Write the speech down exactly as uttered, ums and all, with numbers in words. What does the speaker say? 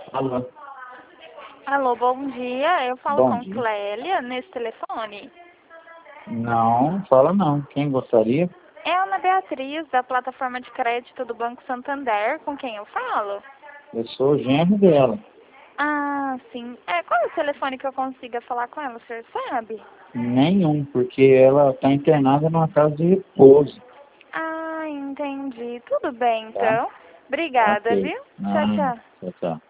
Alô, Alô, bom dia. Eu falo bom com dia. Clélia nesse telefone. Não, fala não. Quem gostaria? É a Ana Beatriz, da plataforma de crédito do Banco Santander, com quem eu falo? Eu sou o genro dela. Ah, sim. É, qual é o telefone que eu consiga falar com ela, o senhor sabe? Nenhum, porque ela está internada numa casa de repouso, Ah, entendi. Tudo bem, tá? então. Obrigada, Ok. viu? Tchau, Ah, tchau. tchau, tchau.